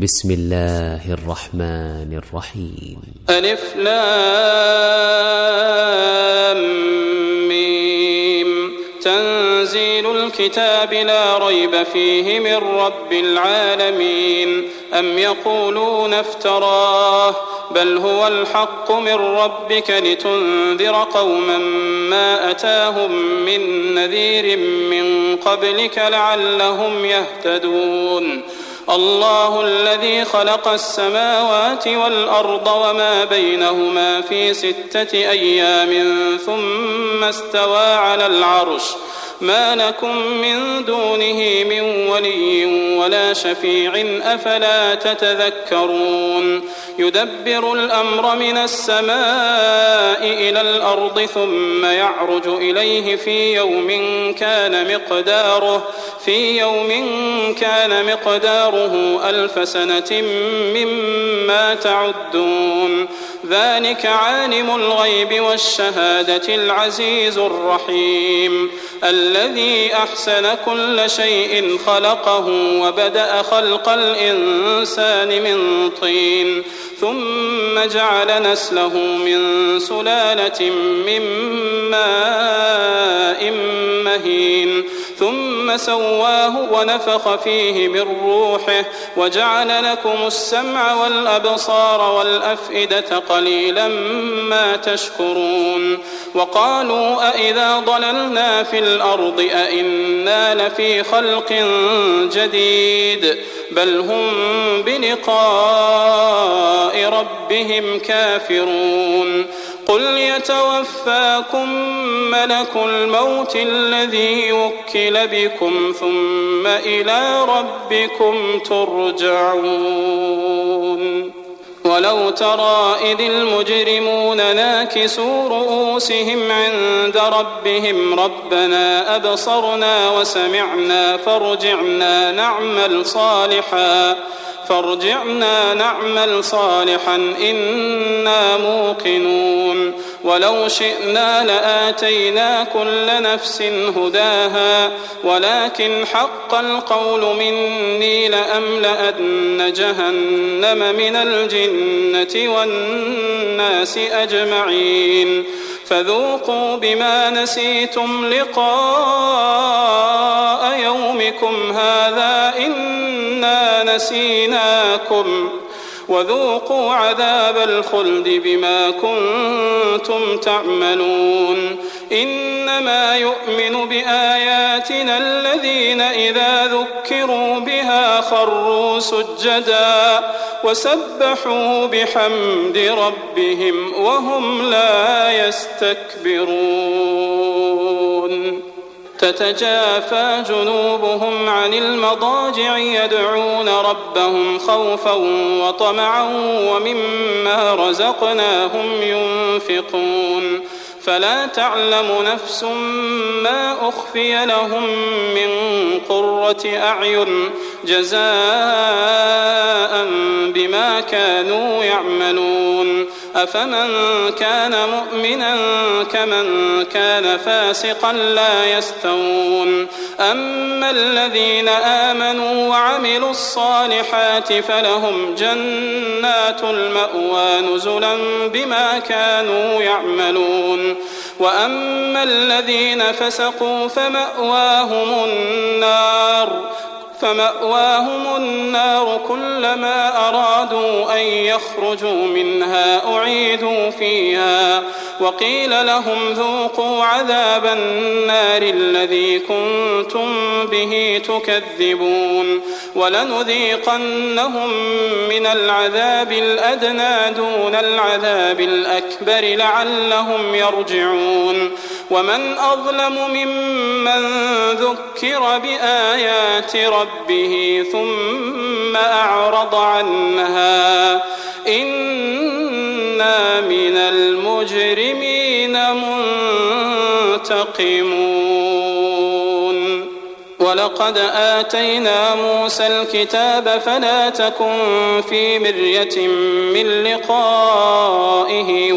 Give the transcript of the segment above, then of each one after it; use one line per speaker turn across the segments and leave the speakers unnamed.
بسم الله الرحمن الرحيم.
ألف لام ميم. تنزيل الكتاب لا ريب فيه من رب العالمين. أم يقولون افتراه بل هو الحق من ربك لتنذر قوما ما أتاهم من نذير من قبلك لعلهم يهتدون. الله الذي خلق السماوات والأرض وما بينهما في 6 أيام ثم استوى على العرش ما لكم من دونه من ولي ولا شفيع أفلا تتذكرون. يدبر الأمر من السماء إلى الأرض ثم يعرج إليه في يوم كان مقداره 1000 سنة مما تعدون. ذلك عالم الغيب والشهادة العزيز الرحيم الذي أحسن كل شيء خلقه وبدأ خلق الإنسان من طين ثم جعل نسله من سلالة من ماء مهين ثم سواه ونفخ فيه من روحه وجعل لكم السمع والأبصار والأفئدة قليلا ما تشكرون. وقالوا أإذا ضللنا في الأرض أإنا لفي خلق جديد بل هم بلقاء ربهم كافرون. قل يتوفاكم ملك الموت الذي وكل بكم ثم إلى ربكم ترجعون. ولو ترى إذ المجرمون ناكسوا رؤوسهم عند ربهم ربنا أبصرنا وسمعنا فارجعنا نعمل صالحا إنا موقنون. ولو شئنا لآتينا كل نفس هداها ولكن حق القول مني لأملأن جهنم من الجنة والناس أجمعين. فذوقوا بما نسيتم لقاء يومكم هذا إنا نسيناكم وذوقوا عذاب الخلد بما كنتم تعملون. إنما يؤمن بآياتنا الذين إذا ذكروا بها خروا سجدا وسبحوا بحمد ربهم وهم لا يستكبرون. تتجافى جنوبهم عن المضاجع يدعون ربهم خوفا وطمعا ومما رزقناهم ينفقون. فلا تعلم نفس ما أخفي لهم من قرة أعين جزاء بما كانوا يعملون. أفمن كان مؤمنا كمن كان فاسقا لا يستوون. أما الذين آمنوا وعملوا الصالحات فلهم جنات المأوى نزلا بما كانوا يعملون. وأما الذين فسقوا فمأواهم النار كلما أرادوا أن يخرجوا منها أعيدوا فيها وقيل لهم ذوقوا عذاب النار الذي كنتم به تكذبون. ولنذيقنهم من العذاب الأدنى دون العذاب الأكبر لعلهم يرجعون. ومن أظلم ممن ذكر بآيات ربه ثم أعرض عنها إنا من المجرمين منتقمون. ولقد ولقد آتينا موسى الكتاب فلا تكن في مرية من لقائه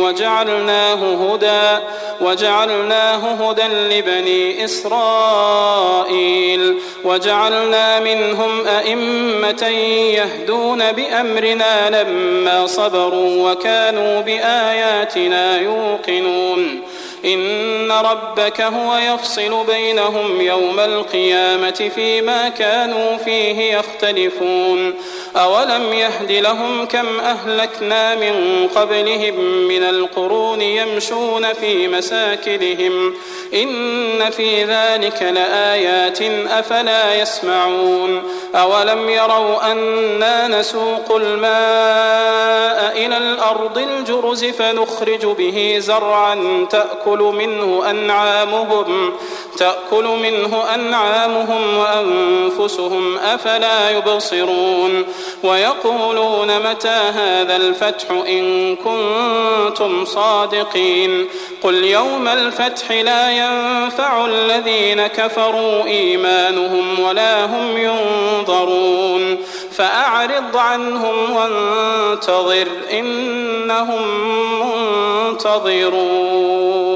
وجعلناه هدى لبني إسرائيل وجعلنا منهم أئمة يهدون بأمرنا لما صبروا وكانوا بآياتنا يوقنون إن ربك هو يفصل بينهم يوم القيامة فيما كانوا فيه يختلفون أولم يهد لهم كم أهلكنا من قبلهم من القرون يمشون في مساكنهم إن في ذلك لآيات أفلا يسمعون أولم يروا أنا نسوق الماء إلى الأرض الجرز فنخرج به زرعا تأكل منه أنعامهم وأنفسهم أفلا يبصرون ويقولون متى هذا الفتح إن كنتم صادقين قل يوم الفتح لا ينفع الذين كفروا إيمانهم ولا هم ينظرون فأعرض عنهم وانتظر إنهم منتظرون.